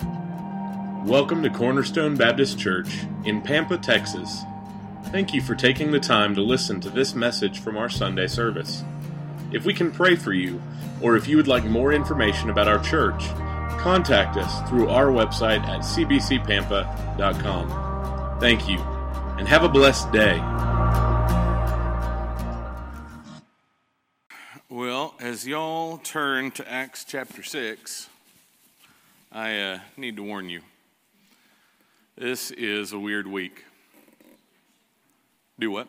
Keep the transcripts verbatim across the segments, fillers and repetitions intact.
Welcome to Cornerstone Baptist Church in Pampa, Texas. Thank you for taking the time to listen to this message from our Sunday service. If we can pray for you, or if you would like more information about our church, contact us through our website at c b c pampa dot com. Thank you, and have a blessed day. Well, as y'all turn to Acts chapter six, I uh, need to warn you. This is a weird week. Do what?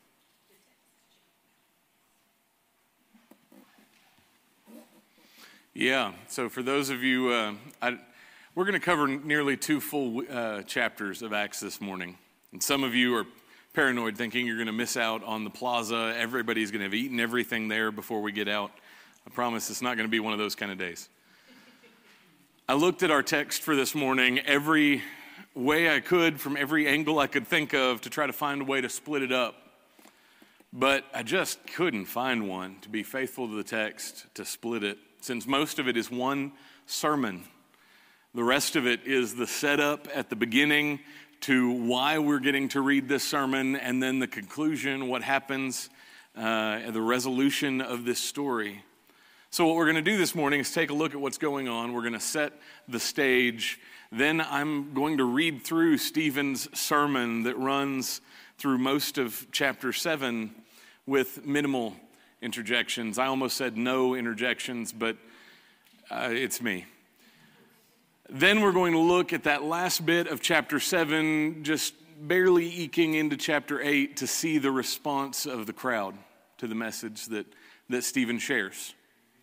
Yeah, so for those of you, uh, I, we're going to cover nearly two full uh, chapters of Acts this morning. And some of you are paranoid thinking you're going to miss out on the plaza. Everybody's going to have eaten everything there before we get out. I promise it's not going to be one of those kind of days. I looked at our text for this morning every way I could from every angle I could think of to try to find a way to split it up. But I just couldn't find one to be faithful to the text to split it, since most of it is one sermon. The rest of it is the setup at the beginning to why we're getting to read this sermon, and then the conclusion, what happens, uh, the resolution of this story. So what we're going to do this morning is take a look at what's going on. We're going to set the stage. Then I'm going to read through Stephen's sermon that runs through most of chapter seven with minimal interjections. I almost said no interjections, but uh, it's me. Then we're going to look at that last bit of chapter seven, just barely eking into chapter eight to see the response of the crowd to the message that, that Stephen shares.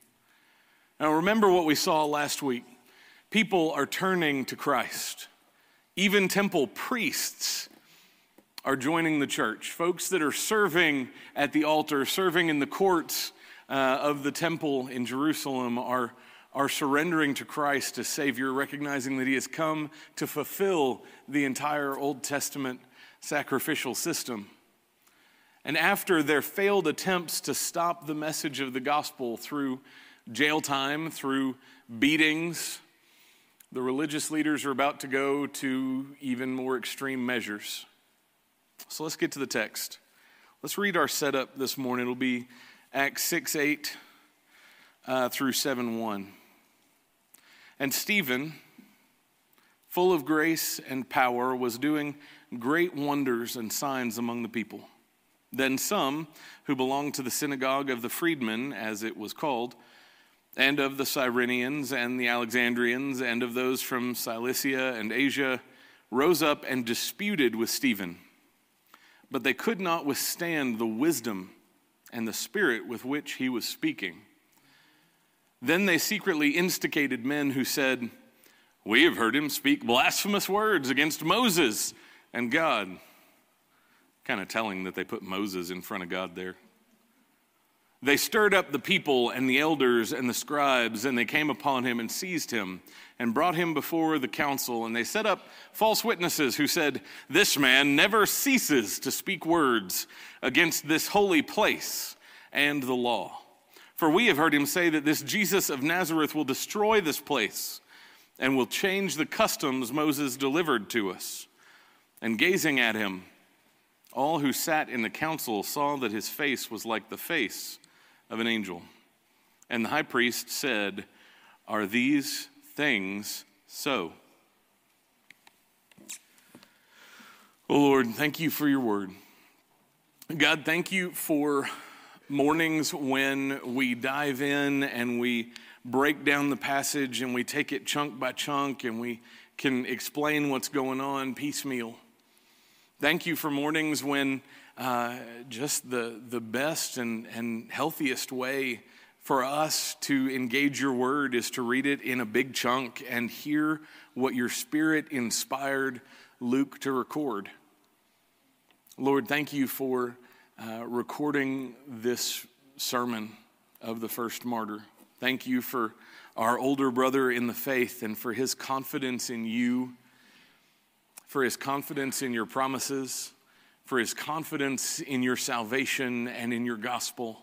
Now remember what we saw last week. People are turning to Christ. Even temple priests are joining the church. Folks that are serving at the altar, serving in the courts uh, of the temple in Jerusalem are, are surrendering to Christ as Savior, recognizing that He has come to fulfill the entire Old Testament sacrificial system. And after their failed attempts to stop the message of the gospel through jail time, through beatings, the religious leaders are about to go to even more extreme measures. So let's get to the text. Let's read our setup this morning. It'll be Acts six eight uh, through seven one. And Stephen, full of grace and power, was doing great wonders and signs among the people. Then some who belonged to the synagogue of the freedmen, as it was called, and of the Cyrenians and the Alexandrians and of those from Cilicia and Asia, rose up and disputed with Stephen. But they could not withstand the wisdom and the spirit with which he was speaking. Then they secretly instigated men who said, "We have heard him speak blasphemous words against Moses and God." Kind of telling that they put Moses in front of God there. They stirred up the people and the elders and the scribes, and they came upon him and seized him and brought him before the council. And they set up false witnesses who said, "This man never ceases to speak words against this holy place and the law. For we have heard him say that this Jesus of Nazareth will destroy this place and will change the customs Moses delivered to us." And gazing at him, all who sat in the council saw that his face was like the face of an angel. And the high priest said, "Are these things so?" Oh Lord, thank you for your word. God, thank you for mornings when we dive in and we break down the passage and we take it chunk by chunk and we can explain what's going on piecemeal. Thank you for mornings when uh, just the, the best and, and healthiest way for us to engage your word is to read it in a big chunk and hear what your Spirit inspired Luke to record. Lord, thank you for uh, recording this sermon of the first martyr. Thank you for our older brother in the faith and for his confidence in you, for his confidence in your promises, for his confidence in your salvation and in your gospel,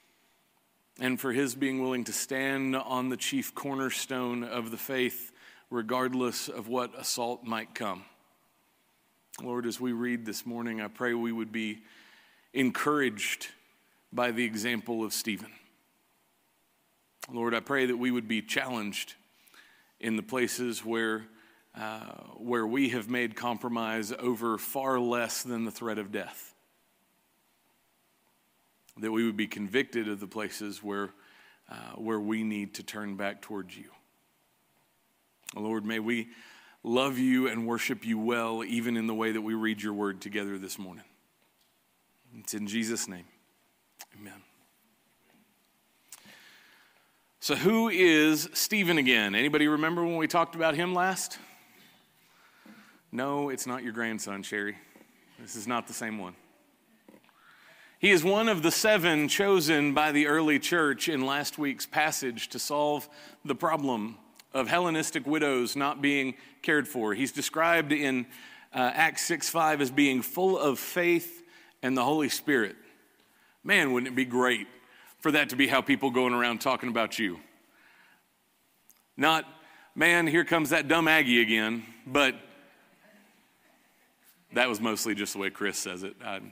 and for his being willing to stand on the chief cornerstone of the faith, regardless of what assault might come. Lord, as we read this morning, I pray we would be encouraged by the example of Stephen. Lord, I pray that we would be challenged in the places where, uh, where we have made compromise over far less than the threat of death. That we would be convicted of the places where, uh, where we need to turn back towards you. Lord, may we love you and worship you well, even in the way that we read your word together this morning. It's in Jesus' name. Amen. So who is Stephen again? Anybody remember when we talked about him last? No, it's not your grandson, Sherry. This is not the same one. He is one of the seven chosen by the early church in last week's passage to solve the problem of Hellenistic widows not being cared for. He's described in uh, Acts six five as being full of faith and the Holy Spirit. Man, wouldn't it be great for that to be how people going around talking about you? Not, man, here comes that dumb Aggie again, but that was mostly just the way Chris says it. I,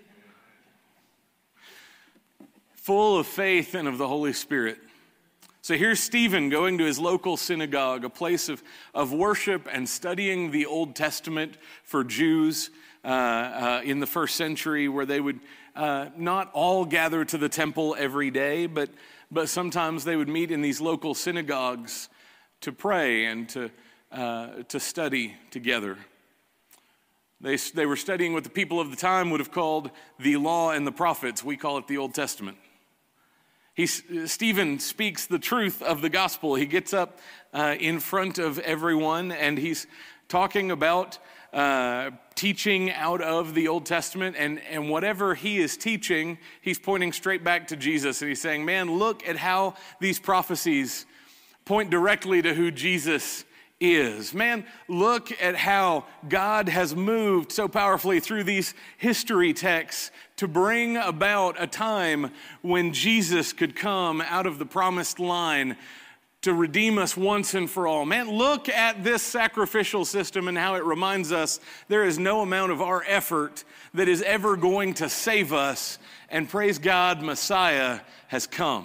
full of faith and of the Holy Spirit. So here's Stephen going to his local synagogue, a place of, of worship and studying the Old Testament for Jews uh, uh, in the first century, where they would uh, not all gather to the temple every day, but, but sometimes they would meet in these local synagogues to pray and to, uh, to study together. They, they were studying what the people of the time would have called the law and the prophets. We call it the Old Testament. He, Stephen speaks the truth of the gospel. He gets up uh, in front of everyone, and he's talking about uh, teaching out of the Old Testament, and, and whatever he is teaching, he's pointing straight back to Jesus, and he's saying, man, look at how these prophecies point directly to who Jesus is. Man, look at how God has moved so powerfully through these history texts to bring about a time when Jesus could come out of the promised line to redeem us once and for all. Man, look at this sacrificial system and how it reminds us there is no amount of our effort that is ever going to save us, and praise God, Messiah has come.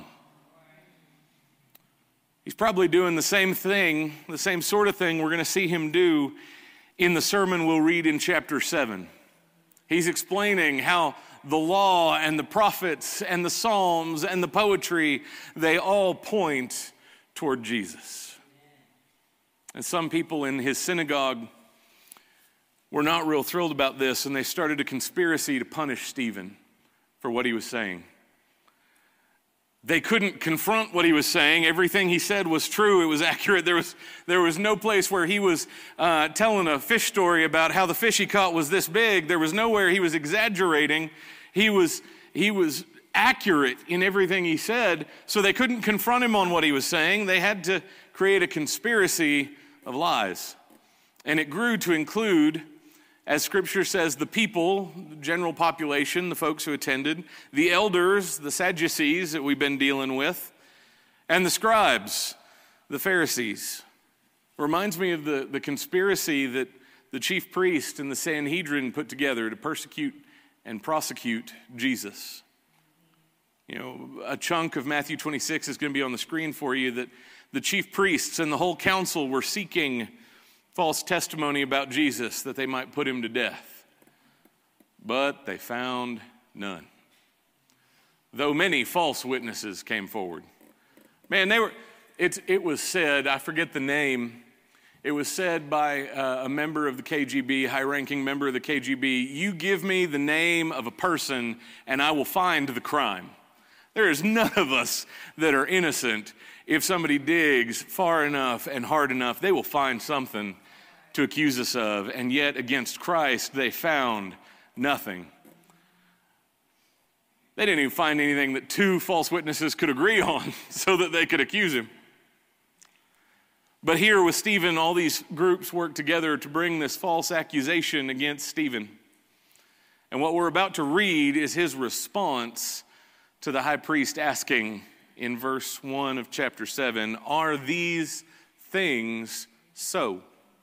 He's probably doing the same thing, the same sort of thing we're going to see him do in the sermon we'll read in chapter seven. He's explaining how the law and the prophets and the Psalms and the poetry, they all point toward Jesus. And some people in his synagogue were not real thrilled about this, and they started a conspiracy to punish Stephen for what he was saying. They couldn't confront what he was saying. Everything he said was true. It was accurate. There was, there was no place where he was uh, telling a fish story about how the fish he caught was this big. There was nowhere he was exaggerating. He was, he was accurate in everything he said, so they couldn't confront him on what he was saying. They had to create a conspiracy of lies. And it grew to include, as Scripture says, the people, the general population, the folks who attended, the elders, the Sadducees that we've been dealing with, and the scribes, the Pharisees. Reminds me of the, the conspiracy that the chief priest and the Sanhedrin put together to persecute and prosecute Jesus. You know, a chunk of Matthew twenty-six is going to be on the screen for you, that the chief priests and the whole council were seeking false testimony about Jesus that they might put him to death. But they found none. Though many false witnesses came forward. Man, they were, it, it was said, I forget the name, it was said by uh, a member of the K G B, high-ranking member of the K G B, you give me the name of a person and I will find the crime. There is none of us that are innocent. If somebody digs far enough and hard enough, they will find something to accuse us of, and yet against Christ they found nothing. They didn't even find anything that two false witnesses could agree on so that they could accuse him. But here with Stephen, all these groups worked together to bring this false accusation against Stephen. And what we're about to read is his response to the high priest asking in verse one of chapter seven, are these things so.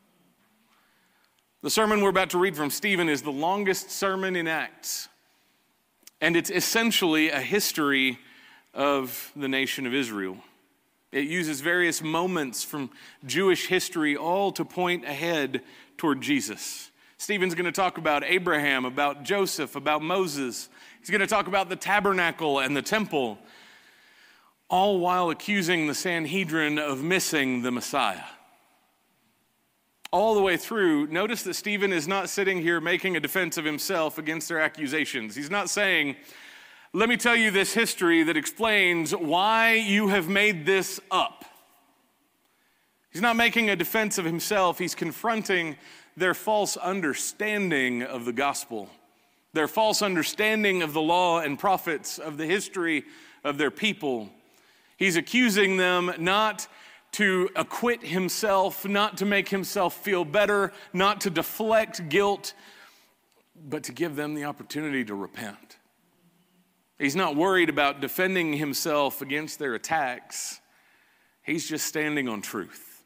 The sermon we're about to read from Stephen is the longest sermon in Acts, and it's essentially a history of the nation of Israel. It uses various moments from Jewish history all to point ahead toward Jesus. Stephen's going to talk about Abraham, about Joseph, about Moses. He's going to talk about the tabernacle and the temple, all while accusing the Sanhedrin of missing the Messiah. All the way through, notice that Stephen is not sitting here making a defense of himself against their accusations. He's not saying, let me tell you this history that explains why you have made this up. He's not making a defense of himself. He's confronting their false understanding of the gospel, their false understanding of the law and prophets, of the history of their people. He's accusing them not to acquit himself, not to make himself feel better, not to deflect guilt, but to give them the opportunity to repent. He's not worried about defending himself against their attacks. He's just standing on truth.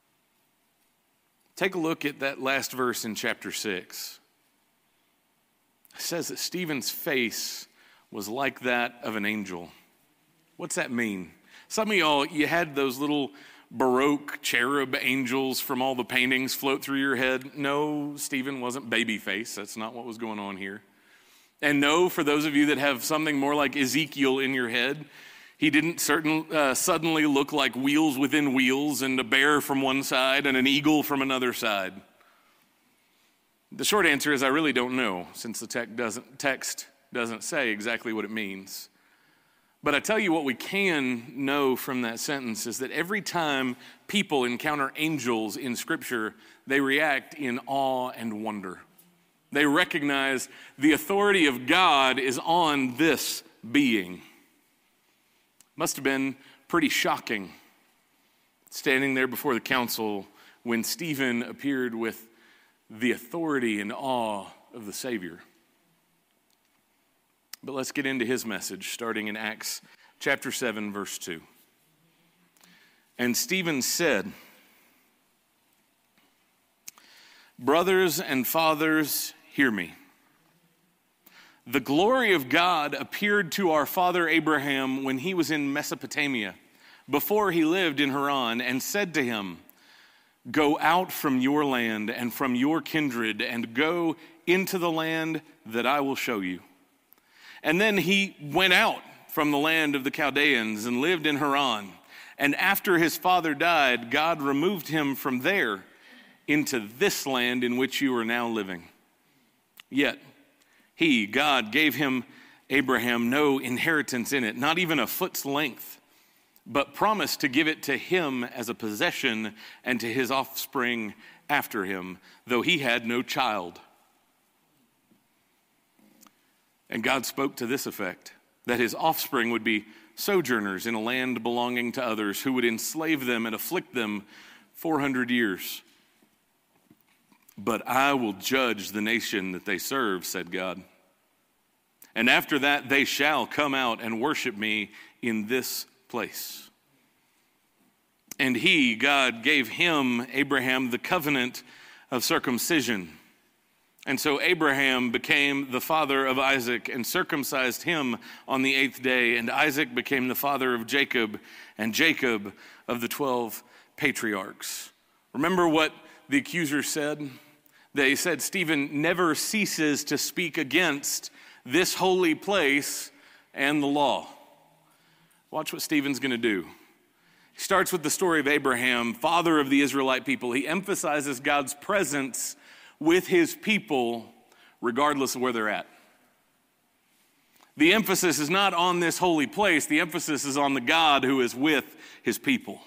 Take a look at that last verse in chapter six. It says that Stephen's face was like that of an angel. What's that mean? Some of y'all, you had those little Baroque cherub angels from all the paintings float through your head. No, Stephen wasn't baby face. That's not what was going on here. And no, for those of you that have something more like Ezekiel in your head, he didn't certain, uh, suddenly look like wheels within wheels and a bear from one side and an eagle from another side. The short answer is I really don't know, since the text doesn't, text doesn't say exactly what it means. But I tell you what we can know from that sentence is that every time people encounter angels in Scripture, they react in awe and wonder. They recognize the authority of God is on this being. Must have been pretty shocking standing there before the council when Stephen appeared with the authority and awe of the Savior. But let's get into his message, starting in Acts chapter seven, verse two. And Stephen said, "Brothers and fathers, hear me. The glory of God appeared to our father Abraham when he was in Mesopotamia, before he lived in Haran, and said to him, 'Go out from your land and from your kindred, and go into the land that I will show you.' And then he went out from the land of the Chaldeans and lived in Haran. And after his father died, God removed him from there into this land in which you are now living. Yet he, God, gave him, Abraham, no inheritance in it, not even a foot's length, but promised to give it to him as a possession and to his offspring after him, though he had no child. And God spoke to this effect, that his offspring would be sojourners in a land belonging to others, who would enslave them and afflict them four hundred years. But I will judge the nation that they serve, said God. And after that they shall come out and worship me in this place. And he, God, gave him, Abraham, the covenant of circumcision. And so Abraham became the father of Isaac and circumcised him on the eighth day. And Isaac became the father of Jacob, and Jacob of the twelve patriarchs." Remember what the accuser said? They said Stephen never ceases to speak against this holy place and the law. Watch what Stephen's going to do. He starts with the story of Abraham, father of the Israelite people. He emphasizes God's presence with his people, regardless of where they're at. The emphasis is not on this holy place. The emphasis is on the God who is with his people.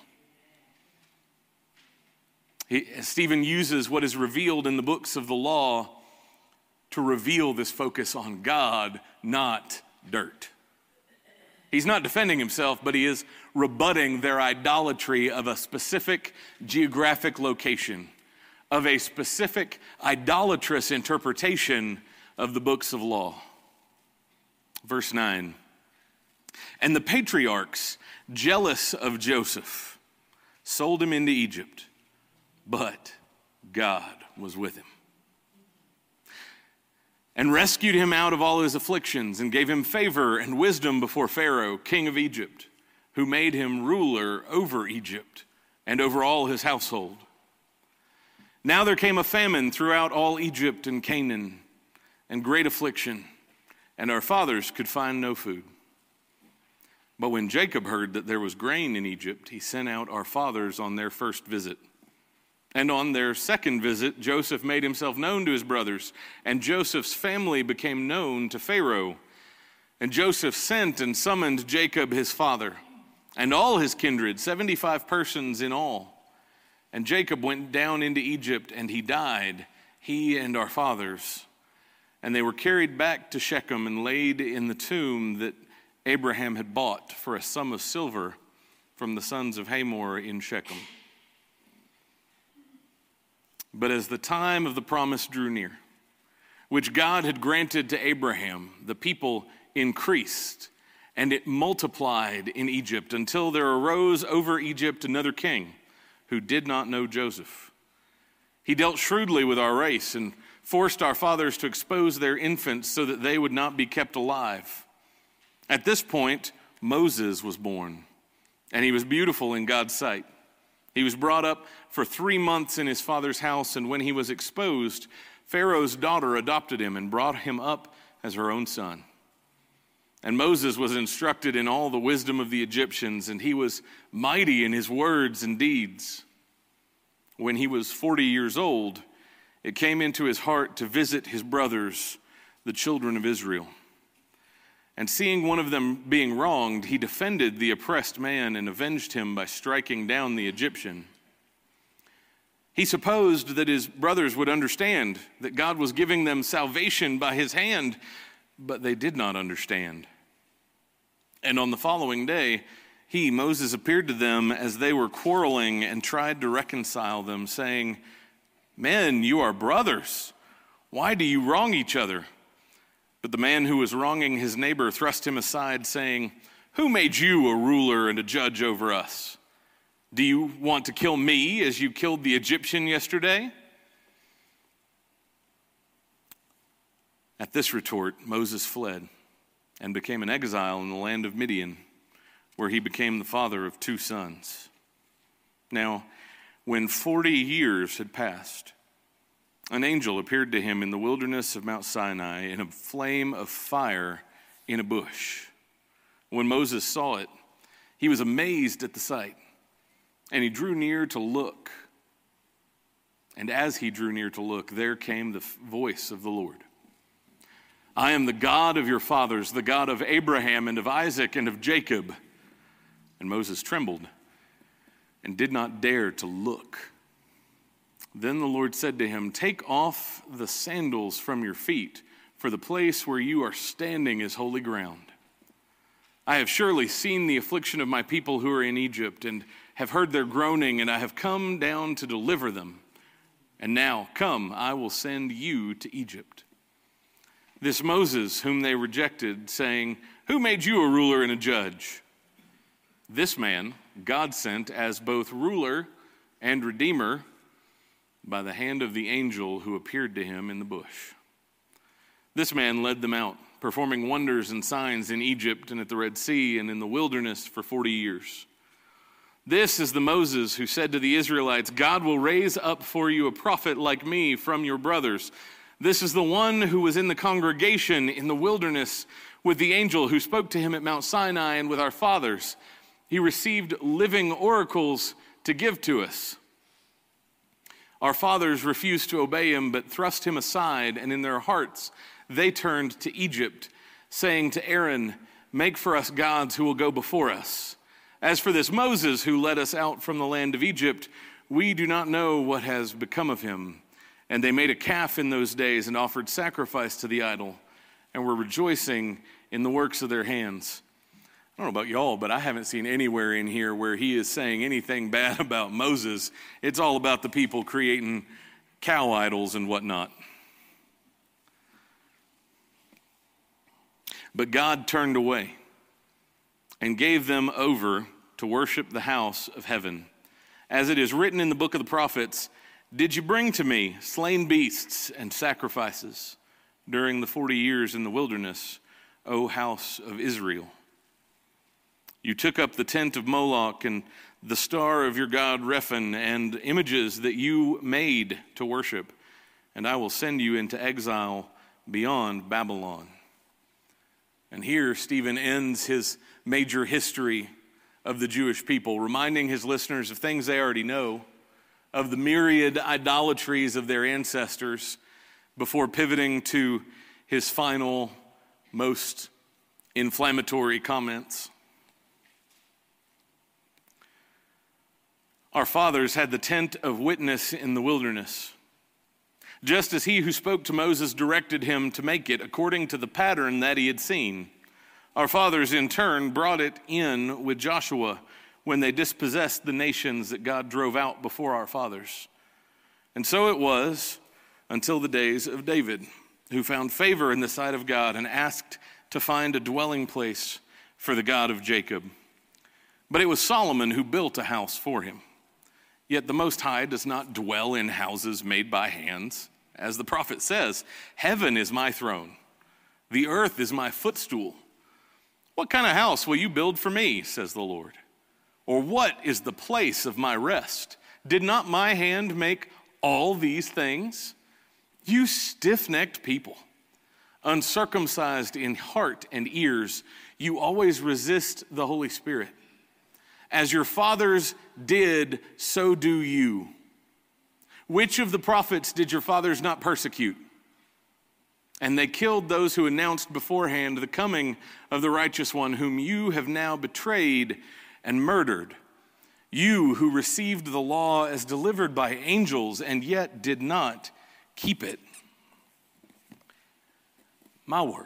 He, Stephen uses what is revealed in the books of the law to reveal this focus on God, not dirt. He's not defending himself, but he is rebutting their idolatry of a specific geographic location, of a specific idolatrous interpretation of the books of law. Verse nine, "And the patriarchs, jealous of Joseph, sold him into Egypt. but God was with him and rescued him out of all his afflictions and gave him favor and wisdom before Pharaoh, king of Egypt, who made him ruler over Egypt and over all his household. Now there came a famine throughout all Egypt and Canaan, and great affliction, and our fathers could find no food. But when Jacob heard that there was grain in Egypt, he sent out our fathers on their first visit. And on their second visit, Joseph made himself known to his brothers, and Joseph's family became known to Pharaoh. And Joseph sent and summoned Jacob his father, and all his kindred, seventy-five persons in all. And Jacob went down into Egypt, and he died, he and our fathers. And they were carried back to Shechem and laid in the tomb that Abraham had bought for a sum of silver from the sons of Hamor in Shechem. But as the time of the promise drew near, which God had granted to Abraham, the people increased, and it multiplied in Egypt until there arose over Egypt another king who did not know Joseph. He dealt shrewdly with our race and forced our fathers to expose their infants so that they would not be kept alive. At this point, Moses was born, and he was beautiful in God's sight. He was brought up for three months in his father's house, and when he was exposed, Pharaoh's daughter adopted him and brought him up as her own son. And Moses was instructed in all the wisdom of the Egyptians, and he was mighty in his words and deeds. When he was forty years old, it came into his heart to visit his brothers, the children of Israel. And seeing one of them being wronged, he defended the oppressed man and avenged him by striking down the Egyptian. He supposed that his brothers would understand that God was giving them salvation by his hand, but they did not understand. And on the following day, he, Moses, appeared to them as they were quarreling and tried to reconcile them, saying, "Men, you are brothers. Why do you wrong each other?" But the man who was wronging his neighbor thrust him aside, saying, "Who made you a ruler and a judge over us? Do you want to kill me as you killed the Egyptian yesterday?" At this retort, Moses fled and became an exile in the land of Midian, where he became the father of two sons. Now, when forty years had passed, an angel appeared to him in the wilderness of Mount Sinai in a flame of fire in a bush. When Moses saw it, he was amazed at the sight, and he drew near to look. And as he drew near to look, there came the voice of the Lord. "I am the God of your fathers, the God of Abraham and of Isaac and of Jacob." And Moses trembled and did not dare to look. Then the Lord said to him, "Take off the sandals from your feet, for the place where you are standing is holy ground. I have surely seen the affliction of my people who are in Egypt, and have heard their groaning, and I have come down to deliver them. And now, come, I will send you to Egypt." This Moses, whom they rejected, saying, "Who made you a ruler and a judge?" This man God sent as both ruler and redeemer by the hand of the angel who appeared to him in the bush. This man led them out, performing wonders and signs in Egypt and at the Red Sea and in the wilderness for forty years. This is the Moses who said to the Israelites, "God will raise up for you a prophet like me from your brothers." This is the one who was in the congregation in the wilderness with the angel who spoke to him at Mount Sinai and with our fathers. He received living oracles to give to us. Our fathers refused to obey him, but thrust him aside, and in their hearts they turned to Egypt, saying to Aaron, "Make for us gods who will go before us. As for this Moses who led us out from the land of Egypt, we do not know what has become of him." And they made a calf in those days and offered sacrifice to the idol and were rejoicing in the works of their hands. I don't know about y'all, but I haven't seen anywhere in here where he is saying anything bad about Moses. It's all about the people creating cow idols and whatnot. But God turned away and gave them over to worship the house of heaven as it is written in the book of the prophets, did you bring to me slain beasts and sacrifices during the forty years in the wilderness, O house of Israel? You took up the tent of Moloch and the star of your god Rephan and images that you made to worship, and I will send you into exile beyond Babylon. And here Stephen ends his major history of the Jewish people, reminding his listeners of things they already know, of the myriad idolatries of their ancestors, before pivoting to his final, most inflammatory comments. Our fathers had the tent of witness in the wilderness, just as he who spoke to Moses directed him to make it according to the pattern that he had seen. Our fathers in turn brought it in with Joshua when they dispossessed the nations that God drove out before our fathers. And so it was until the days of David, who found favor in the sight of God and asked to find a dwelling place for the God of Jacob. But it was Solomon who built a house for him. Yet the Most High does not dwell in houses made by hands. As the prophet says, heaven is my throne, the earth is my footstool. What kind of house will you build for me, says the Lord? Or what is the place of my rest? Did not my hand make all these things? You stiff-necked people, uncircumcised in heart and ears, you always resist the Holy Spirit. As your fathers did, so do you. Which of the prophets did your fathers not persecute? And they killed those who announced beforehand the coming of the righteous one, whom you have now betrayed and murdered. You who received the law as delivered by angels and yet did not keep it. My word.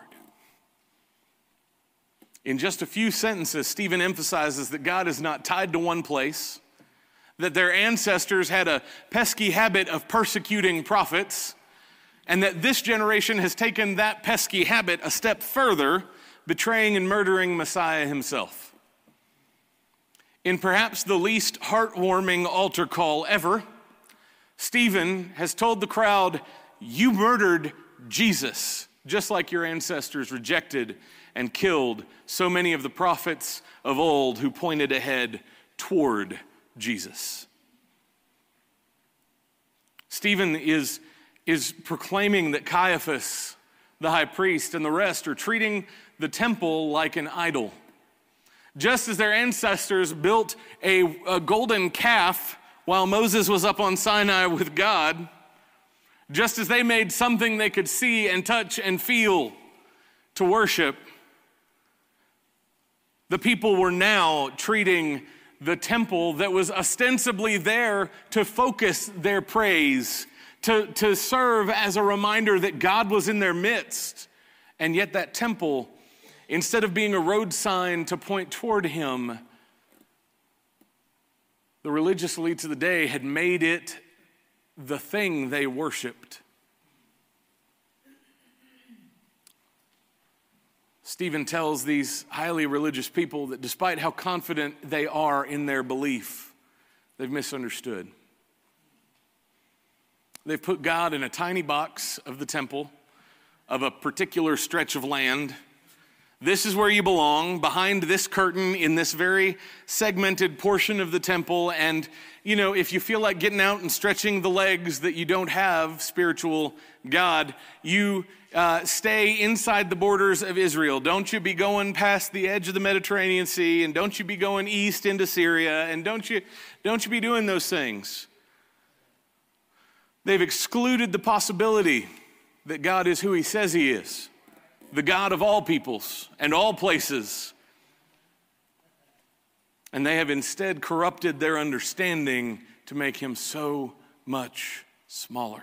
In just a few sentences, Stephen emphasizes that God is not tied to one place, that their ancestors had a pesky habit of persecuting prophets, and that this generation has taken that pesky habit a step further, betraying and murdering Messiah himself. In perhaps the least heartwarming altar call ever, Stephen has told the crowd, you murdered Jesus, just like your ancestors rejected and killed so many of the prophets of old who pointed ahead toward Jesus. Stephen is, is proclaiming that Caiaphas, the high priest, and the rest are treating the temple like an idol. Just as their ancestors built a, a golden calf while Moses was up on Sinai with God, just as they made something they could see and touch and feel to worship, the people were now treating the temple that was ostensibly there to focus their praise, to, to serve as a reminder that God was in their midst. And yet that temple, instead of being a road sign to point toward him, the religious elites of the day had made it the thing they worshiped. Stephen tells these highly religious people that despite how confident they are in their belief, they've misunderstood. They've put God in a tiny box of the temple, of a particular stretch of land. This is where you belong, behind this curtain in this very segmented portion of the temple. And, you know, if you feel like getting out and stretching the legs that you don't have spiritual God, you uh, stay inside the borders of Israel. Don't you be going past the edge of the Mediterranean Sea, and don't you be going east into Syria, and don't you, don't you be doing those things. They've excluded the possibility that God is who he says he is, the God of all peoples and all places. And they have instead corrupted their understanding to make him so much smaller.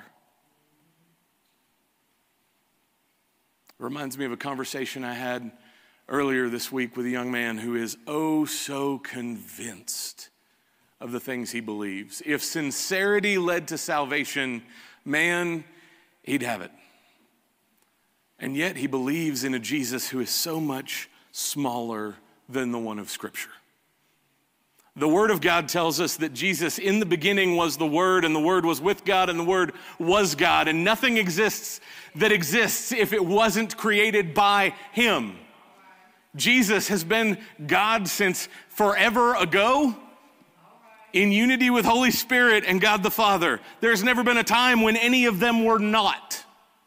It reminds me of a conversation I had earlier this week with a young man who is oh so convinced of the things he believes. If sincerity led to salvation, man, he'd have it. And yet he believes in a Jesus who is so much smaller than the one of Scripture. The Word of God tells us that Jesus, in the beginning, was the Word, and the Word was with God, and the Word was God, and nothing exists that exists if it wasn't created by Him. Jesus has been God since forever ago, in unity with Holy Spirit and God the Father. There's never been a time when any of them were not.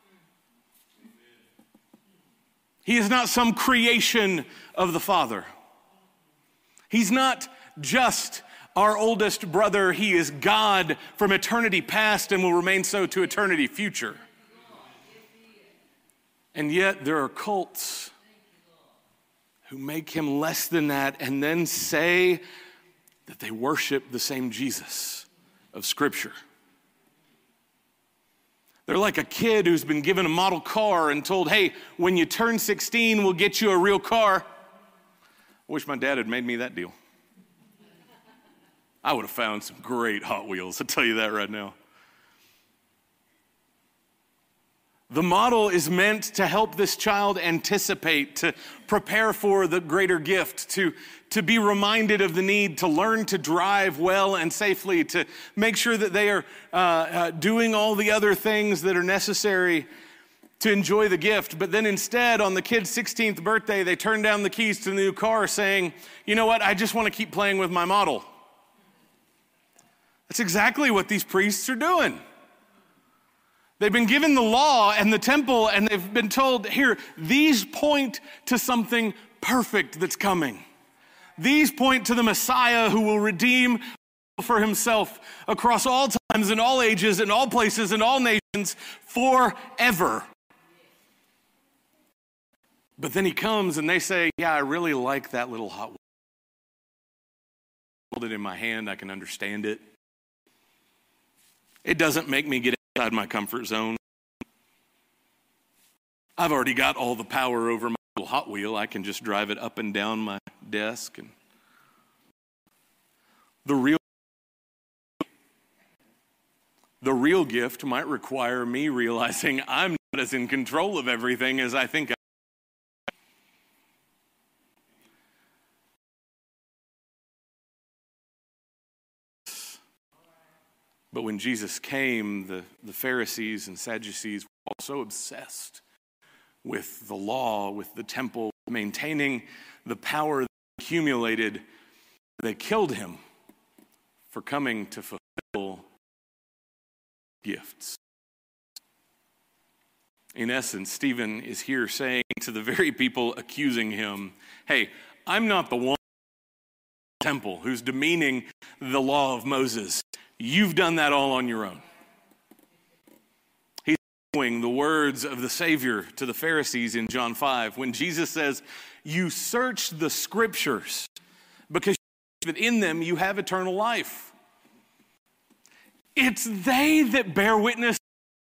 He is not some creation of the Father. He's not just our oldest brother. He is God from eternity past and will remain so to eternity future. And yet there are cults who make him less than that and then say that they worship the same Jesus of Scripture. They're like a kid who's been given a model car and told, hey, when you turn sixteen, we'll get you a real car. I wish my dad had made me that deal. I would have found some great Hot Wheels, I'll tell you that right now. The model is meant to help this child anticipate, to prepare for the greater gift, to, to be reminded of the need to learn to drive well and safely, to make sure that they are uh, uh, doing all the other things that are necessary to enjoy the gift. But then instead, on the kid's sixteenth birthday, they turn down the keys to the new car saying, you know what, I just want to keep playing with my model. That's exactly what these priests are doing. They've been given the law and the temple, and they've been told, here, these point to something perfect that's coming. These point to the Messiah who will redeem for himself across all times and all ages and all places and all nations forever. But then he comes and they say, yeah, I really like that little Hot Wheel. Hold it in my hand, I can understand it. It doesn't make me get outside my comfort zone. I've already got all the power over my little Hot Wheel. I can just drive it up and down my desk. And the real, the real gift might require me realizing I'm not as in control of everything as I think I am. But when Jesus came, the, the Pharisees and Sadducees were all so obsessed with the law, with the temple, maintaining the power that accumulated, they killed him for coming to fulfill gifts. In essence, Stephen is here saying to the very people accusing him, hey, I'm not the one in the temple who's demeaning the law of Moses. You've done that all on your own. He's echoing the words of the Savior to the Pharisees in John five when Jesus says, you search the Scriptures because in them you have eternal life. It's they that bear witness,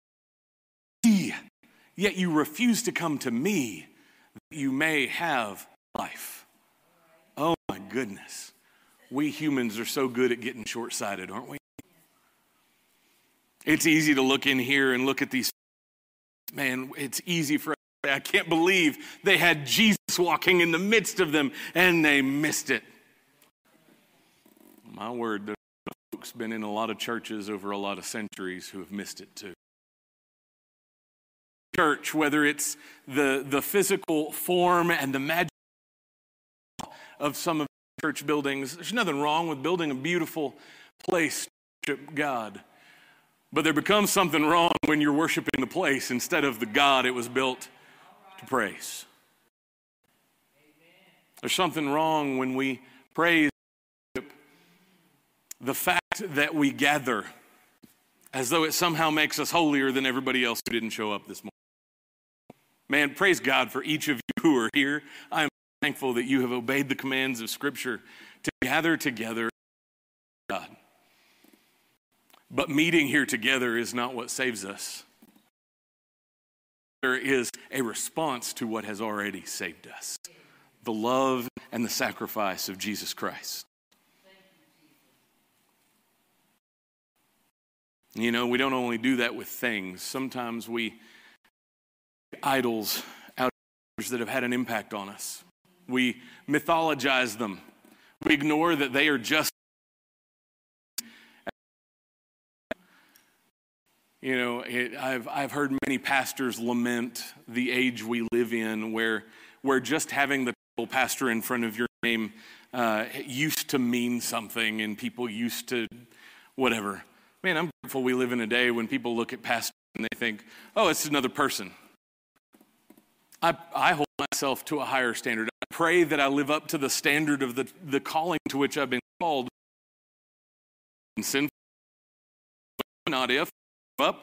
yet you refuse to come to me that you may have life. Oh my goodness. We humans are so good at getting short-sighted, aren't we? It's easy to look in here and look at these. Man, it's easy for us. I can't believe they had Jesus walking in the midst of them and they missed it. My word, there's folks been in a lot of churches over a lot of centuries who have missed it too. Church, whether it's the, the physical form and the magic of some of the church buildings, there's nothing wrong with building a beautiful place to worship God. But there becomes something wrong when you're worshiping the place instead of the God it was built to praise. There's something wrong when we praise the fact that we gather as though it somehow makes us holier than everybody else who didn't show up this morning. Man, praise God for each of you who are here. I am thankful that you have obeyed the commands of Scripture to gather together with God. But meeting here together is not what saves us. There is a response to what has already saved us. The love and the sacrifice of Jesus Christ. You know, we don't only do that with things. Sometimes we idols out that have had an impact on us. We mythologize them. We ignore that they are just, you know, it, I've I've heard many pastors lament the age we live in, where where just having the title pastor in front of your name uh, used to mean something, and people used to whatever. Man, I'm grateful we live in a day when people look at pastors and they think, oh, it's another person. I, I hold myself to a higher standard. I pray that I live up to the standard of the, the calling to which I've been called. And sinful, not if, up.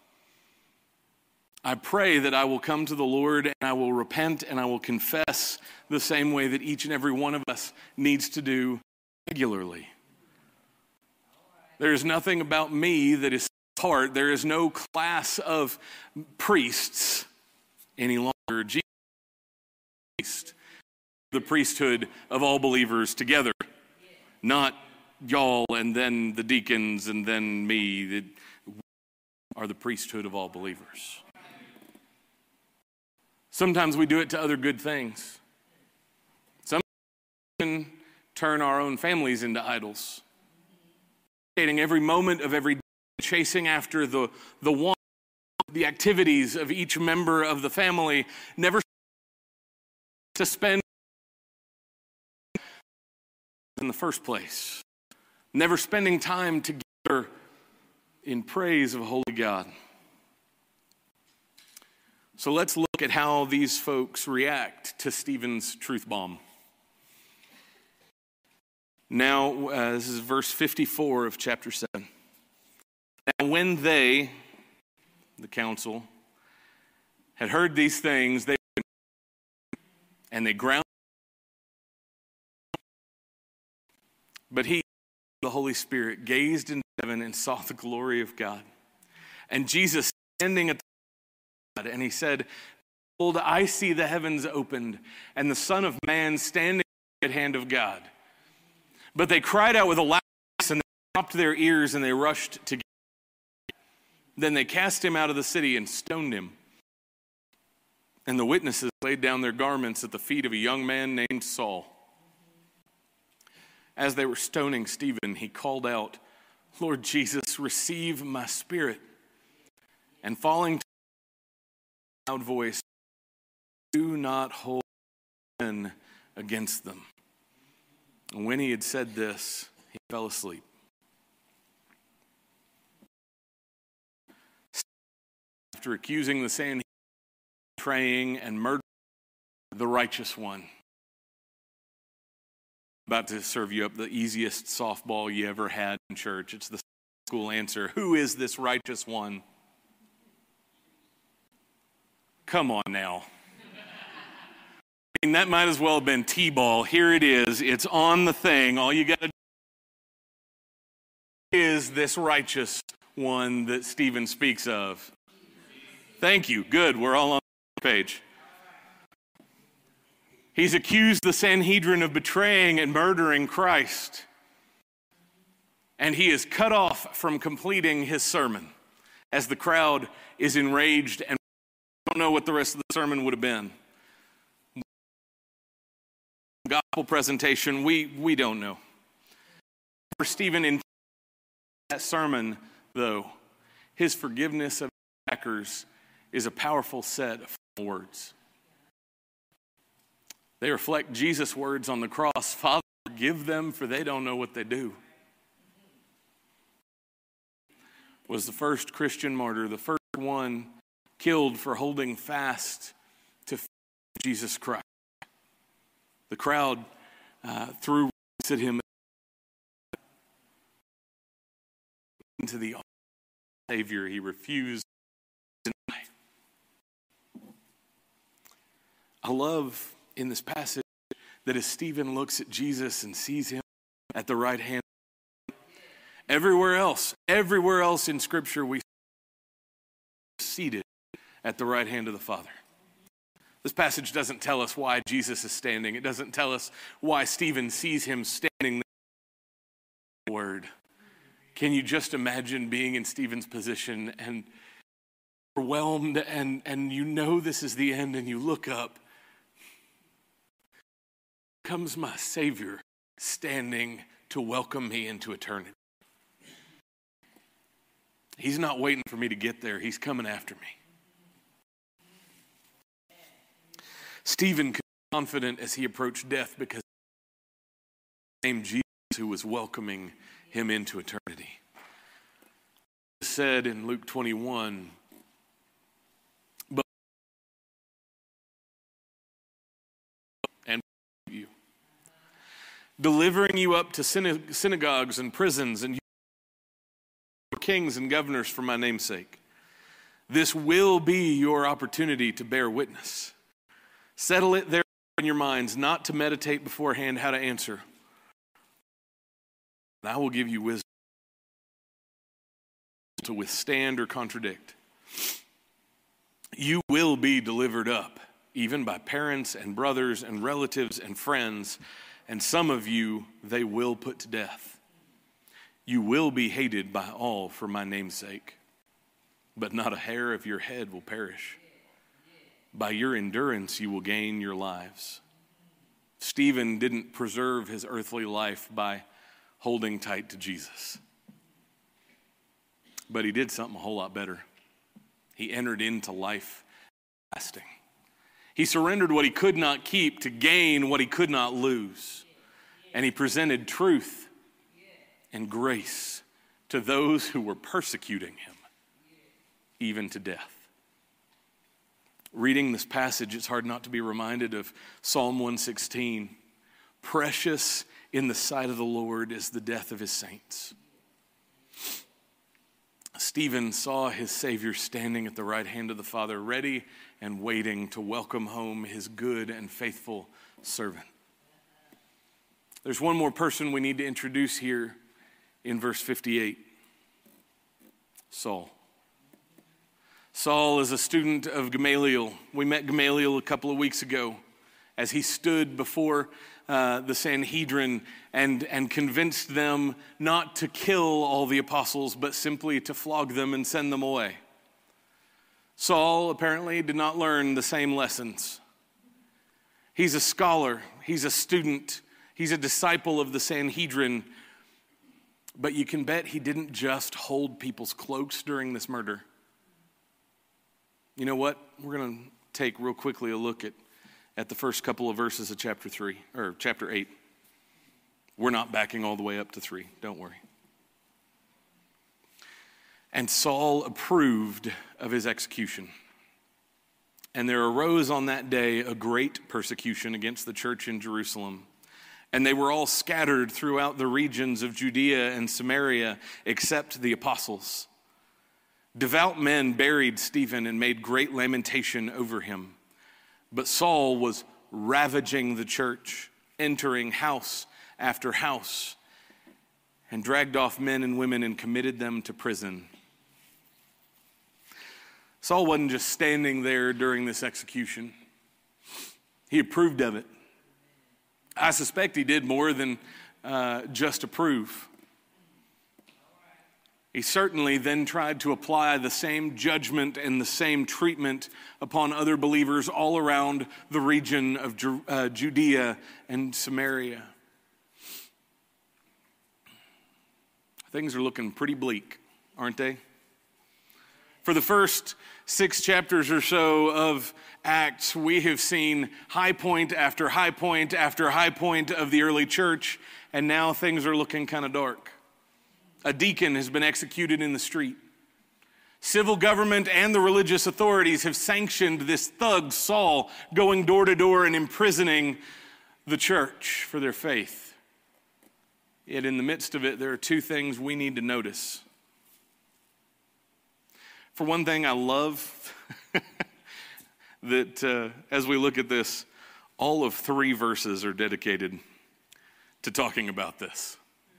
I pray that I will come to the Lord and I will repent and I will confess the same way that each and every one of us needs to do regularly. There is nothing about me that is apart. There is no class of priests any longer. Jesus, the priesthood of all believers together, not y'all and then the deacons and then me. That are the priesthood of all believers. Sometimes we do it to other good things. Sometimes we can turn our own families into idols. Every moment of every day, chasing after the, the one, the activities of each member of the family, never to spend in the first place. Never spending time together in praise of a holy God. So let's look at how these folks react to Stephen's truth bomb. Now, uh, this is verse fifty-four of chapter seven. And when they, the council, had heard these things, they and they ground. But he, the Holy Spirit, gazed into heaven and saw the glory of God. And Jesus standing at the God, and he said, behold, I see the heavens opened, and the Son of Man standing at the right hand of God. But they cried out with a loud voice, and they stopped their ears, and they rushed together. Then they cast him out of the city and stoned him. And the witnesses laid down their garments at the feet of a young man named Saul. As they were stoning Stephen, he called out, Lord Jesus, receive my spirit. And falling to a loud voice, do not hold sin against them. And when he had said this, he fell asleep. After accusing the Sanhedrin, betraying and murdering the righteous one. About to serve you up the easiest softball you ever had in church. It's the school answer. Who is this righteous one? Come on now. I mean, that might as well have been T-ball. Here it is. It's on the thing. All you got to do is this righteous one that Stephen speaks of. Thank you. Good. We're all on the page. He's accused the Sanhedrin of betraying and murdering Christ. And he is cut off from completing his sermon as the crowd is enraged and don't know what the rest of the sermon would have been. Gospel presentation, we, we don't know. For Stephen, in that sermon, though, his forgiveness of attackers is a powerful set of words. They reflect Jesus' words on the cross, Father, forgive them, for they don't know what they do. Was the first Christian martyr, the first one killed for holding fast to Jesus Christ. The crowd uh, threw rocks at him into the Savior. He refused to deny. I love in this passage that as Stephen looks at Jesus and sees him at the right hand, everywhere else, everywhere else in Scripture we see seated at the right hand of the Father. This passage doesn't tell us why Jesus is standing. It doesn't tell us why Stephen sees him standing there. Word. Can you just imagine being in Stephen's position and overwhelmed and, and you know this is the end and you look up. Comes my Savior standing to welcome me into eternity. He's not waiting for me to get there. He's coming after me. Stephen could be confident as he approached death because he named Jesus who was welcoming him into eternity. It said in Luke twenty-one, but and you, delivering you up to synagogues and prisons and kings and governors for my name's sake. This will be your opportunity to bear witness. Settle it there in your minds, not to meditate beforehand how to answer. And I will give you wisdom to withstand or contradict. You will be delivered up, even by parents and brothers and relatives and friends, and some of you they will put to death. You will be hated by all for my name's sake, but not a hair of your head will perish. By your endurance you will gain your lives. Stephen didn't preserve his earthly life by holding tight to Jesus, but he did something a whole lot better. He entered into life lasting. He surrendered what he could not keep to gain what he could not lose, and he presented truth and grace to those who were persecuting him, even to death. Reading this passage, it's hard not to be reminded of Psalm one sixteen. Precious in the sight of the Lord is the death of his saints. Stephen saw his Savior standing at the right hand of the Father, ready and waiting to welcome home his good and faithful servant. There's one more person we need to introduce here in verse fifty-eight, Saul. Saul is a student of Gamaliel. We met Gamaliel a couple of weeks ago as he stood before uh, the Sanhedrin and, and convinced them not to kill all the apostles, but simply to flog them and send them away. Saul apparently did not learn the same lessons. He's a scholar. He's a student. He's a disciple of the Sanhedrin. But you can bet he didn't just hold people's cloaks during this murder. You know what? We're going to take real quickly a look at, at the first couple of verses of chapter three, or chapter eight. We're not backing all the way up to three. Don't worry. And Saul approved of his execution. And there arose on that day a great persecution against the church in Jerusalem. And they were all scattered throughout the regions of Judea and Samaria, except the apostles. Devout men buried Stephen and made great lamentation over him. But Saul was ravaging the church, entering house after house, and dragged off men and women and committed them to prison. Saul wasn't just standing there during this execution. He approved of it. I suspect he did more than uh, just approve. He certainly then tried to apply the same judgment and the same treatment upon other believers all around the region of Ju- uh, Judea and Samaria. Things are looking pretty bleak, aren't they? For the first six chapters or so of Acts, we have seen high point after high point after high point of the early church, and now things are looking kind of dark. A deacon has been executed in the street. Civil government and the religious authorities have sanctioned this thug, Saul, going door to door and imprisoning the church for their faith. Yet in the midst of it, there are two things we need to notice. For one thing, I love that uh, as we look at this, all of three verses are dedicated to talking about this.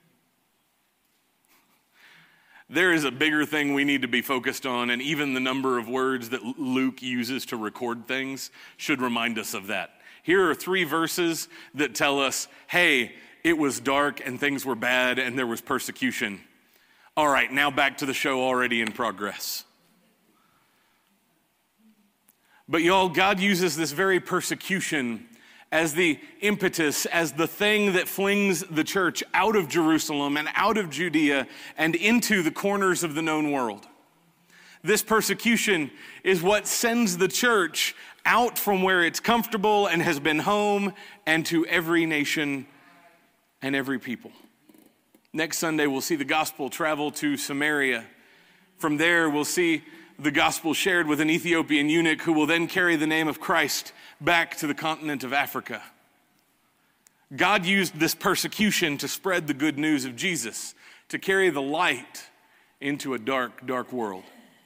There is a bigger thing we need to be focused on, and even the number of words that Luke uses to record things should remind us of that. Here are three verses that tell us, hey, it was dark and things were bad and there was persecution. All right, now back to the show already in progress. But y'all, God uses this very persecution as the impetus, as the thing that flings the church out of Jerusalem and out of Judea and into the corners of the known world. This persecution is what sends the church out from where it's comfortable and has been home and to every nation and every people. Next Sunday, we'll see the gospel travel to Samaria. From there, we'll see the gospel shared with an Ethiopian eunuch who will then carry the name of Christ back to the continent of Africa. God used this persecution to spread the good news of Jesus, to carry the light into a dark, dark world.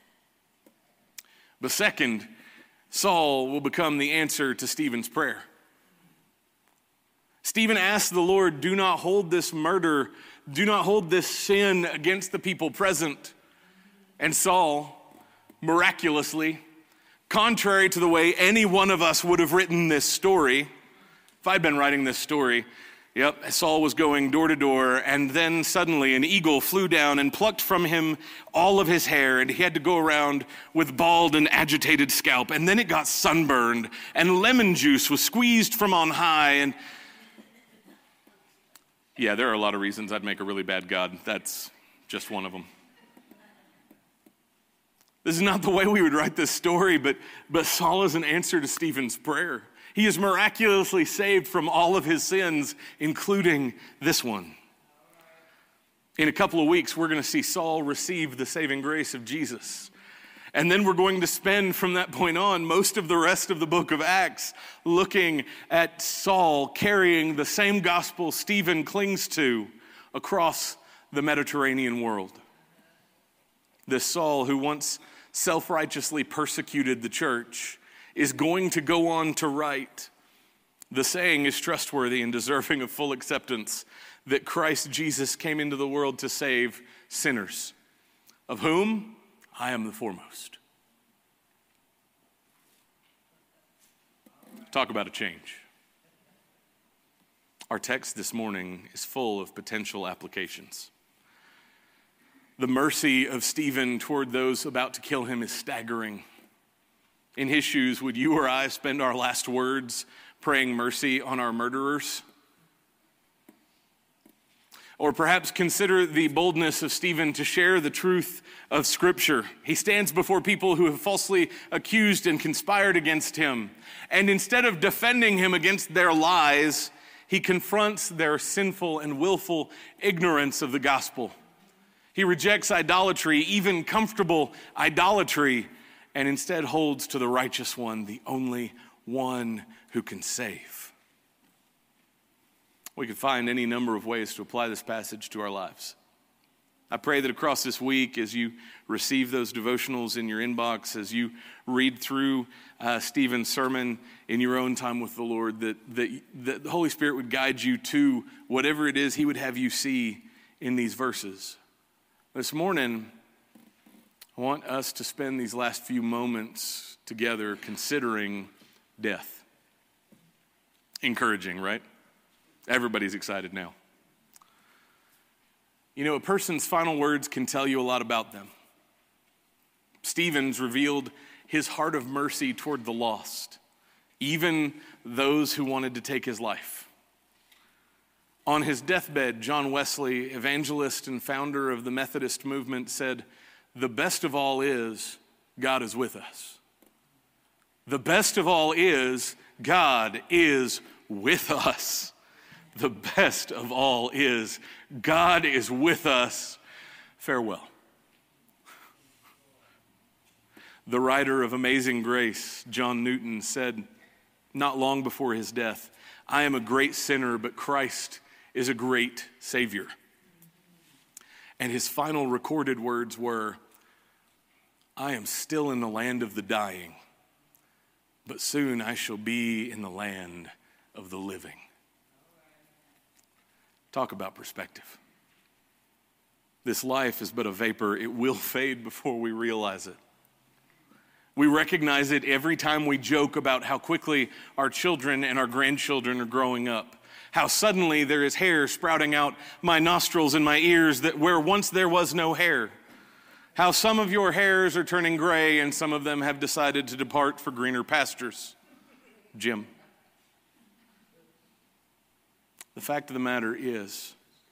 But second, Saul will become the answer to Stephen's prayer. Stephen asked the Lord, do not hold this murder, do not hold this sin against the people present. And Saul, miraculously, contrary to the way any one of us would have written this story, if I'd been writing this story, yep, Saul was going door to door, and then suddenly an eagle flew down and plucked from him all of his hair, and he had to go around with bald and agitated scalp, and then it got sunburned, and lemon juice was squeezed from on high, and yeah, there are a lot of reasons I'd make a really bad God. That's just one of them. This is not the way we would write this story, but, but Saul is an answer to Stephen's prayer. He is miraculously saved from all of his sins, including this one. In a couple of weeks, we're going to see Saul receive the saving grace of Jesus. And then we're going to spend from that point on most of the rest of the book of Acts looking at Saul carrying the same gospel Stephen clings to across the Mediterranean world. This Saul, who once self-righteously persecuted the church, is going to go on to write, the saying is trustworthy and deserving of full acceptance, that Christ Jesus came into the world to save sinners, of whom I am the foremost. Talk about a change. Our text this morning is full of potential applications. The mercy of Stephen toward those about to kill him is staggering. In his shoes, would you or I spend our last words praying mercy on our murderers? Or perhaps consider the boldness of Stephen to share the truth of Scripture. He stands before people who have falsely accused and conspired against him. And instead of defending him against their lies, he confronts their sinful and willful ignorance of the gospel. He rejects idolatry, even comfortable idolatry, and instead holds to the righteous one, the only one who can save. We could find any number of ways to apply this passage to our lives. I pray that across this week, as you receive those devotionals in your inbox, as you read through uh, Stephen's sermon in your own time with the Lord, that, that, that the Holy Spirit would guide you to whatever it is he would have you see in these verses. This morning, I want us to spend these last few moments together considering death. Encouraging, right? Everybody's excited now. You know, a person's final words can tell you a lot about them. Stephen's revealed his heart of mercy toward the lost, even those who wanted to take his life. On his deathbed, John Wesley, evangelist and founder of the Methodist movement, said, "The best of all is God is with us." The best of all is God is with us. The best of all is God is with us. Farewell. The writer of Amazing Grace, John Newton, said not long before his death, "I am a great sinner, but Christ is a great Savior." And his final recorded words were, "I am still in the land of the dying, but soon I shall be in the land of the living." Talk about perspective. This life is but a vapor. It will fade before we realize it. We recognize it every time we joke about how quickly our children and our grandchildren are growing up. How suddenly there is hair sprouting out my nostrils and my ears that where once there was no hair. How some of your hairs are turning gray and some of them have decided to depart for greener pastures. Jim. The fact of the matter is,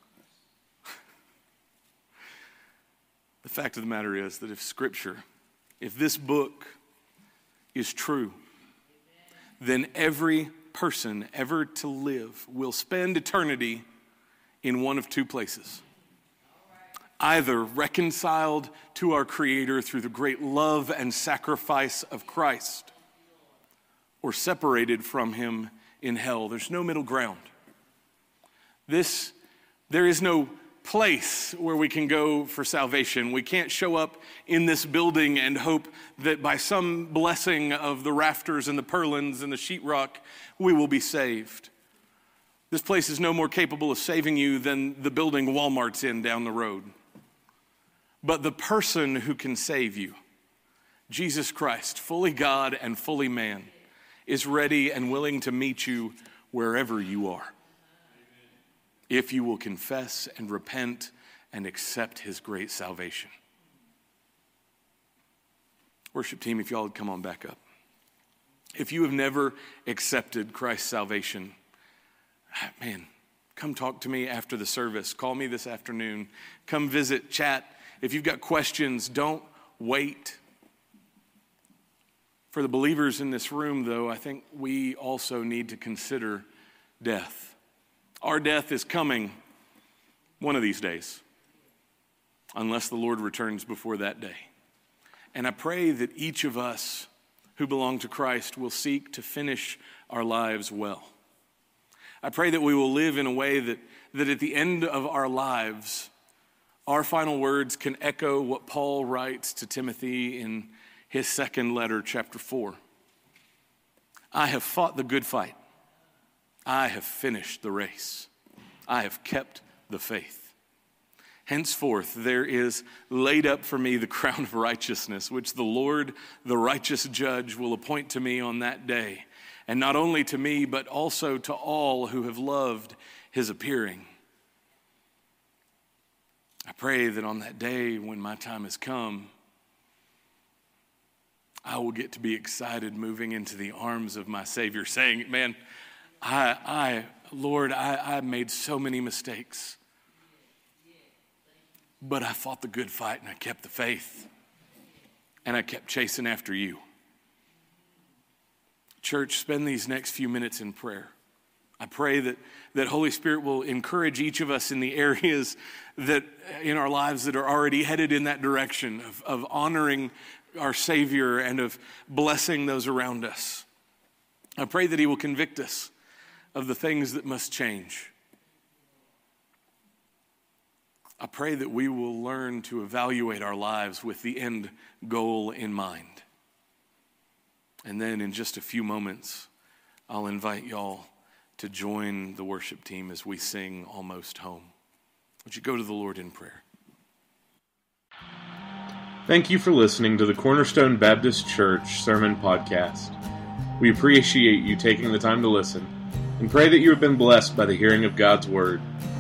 the fact of the matter is that if Scripture, if this book is true, then every person ever to live will spend eternity in one of two places. Either reconciled to our Creator through the great love and sacrifice of Christ, or separated from Him in hell. There's no middle ground. This, there is no place where we can go for salvation. We can't show up in this building and hope that by some blessing of the rafters and the purlins and the sheetrock, we will be saved. This place is no more capable of saving you than the building Walmart's in down the road. But the person who can save you, Jesus Christ, fully God and fully man, is ready and willing to meet you wherever you are, if you will confess and repent and accept his great salvation. Worship team, if y'all would come on back up. If you have never accepted Christ's salvation, man, come talk to me after the service. Call me this afternoon. Come visit, chat. If you've got questions, don't wait. For the believers in this room, though, I think we also need to consider death. Our death is coming one of these days, unless the Lord returns before that day. And I pray that each of us who belong to Christ will seek to finish our lives well. I pray that we will live in a way that, that at the end of our lives, our final words can echo what Paul writes to Timothy in his second letter, chapter four. I have fought the good fight. I have finished the race. I have kept the faith. Henceforth, there is laid up for me the crown of righteousness, which the Lord, the righteous judge, will appoint to me on that day. And not only to me, but also to all who have loved his appearing. I pray that on that day when my time has come, I will get to be excited moving into the arms of my Savior, saying, man, I, I, Lord, I, I made so many mistakes, but I fought the good fight and I kept the faith and I kept chasing after you. Church, spend these next few minutes in prayer. I pray that, that Holy Spirit will encourage each of us in the areas that in our lives that are already headed in that direction of, of honoring our Savior and of blessing those around us. I pray that he will convict us of the things that must change. I pray that we will learn to evaluate our lives with the end goal in mind. And then in just a few moments, I'll invite y'all to join the worship team as we sing Almost Home. Would you go to the Lord in prayer? Thank you for listening to the Cornerstone Baptist Church Sermon Podcast. We appreciate you taking the time to listen and pray that you have been blessed by the hearing of God's Word.